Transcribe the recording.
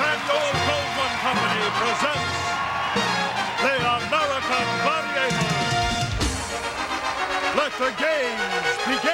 Samuel Goldwyn Company presents the American Gladiators. Let the games begin.